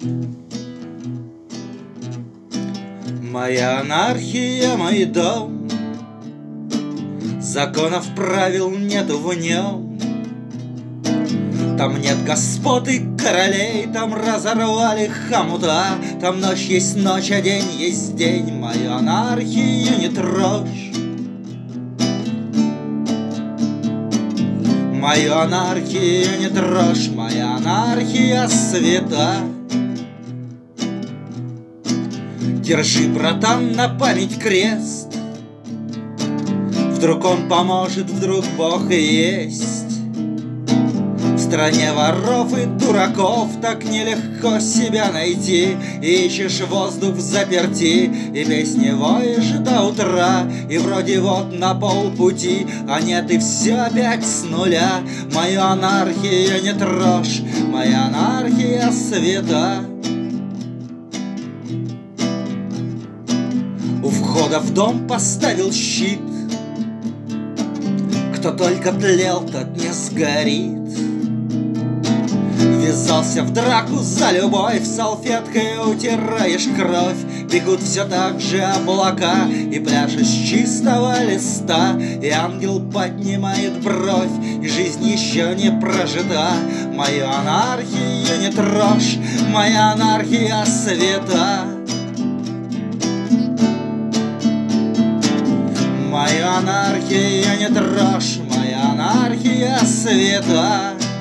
Моя анархия, мой дом, законов, правил нету в нем. Там нет господ и королей, там разорвали хомута. Там ночь есть ночь, а день есть день. Мою анархию не трожь. Мою анархию не трожь, моя анархия свята. Держи, братан, на память крест. Вдруг он поможет, вдруг Бог и есть. В стране воров и дураков так нелегко себя найти. Ищешь воздух взаперти, и песни воешь до утра. И вроде вот на полпути, а нет, и все опять с нуля. Мою анархию не трожь, моя анархия свята. У входа в дом поставил щит. Кто только тлел, тот не сгорит. Ввязался в драку за любовь, салфеткой утираешь кровь. Бегут все так же облака, и пляж из чистого листа. И ангел поднимает бровь, и жизнь еще не прожита. Мою анархию не трожь, моя анархия свята. Мою анархию не трожь, моя анархия свята.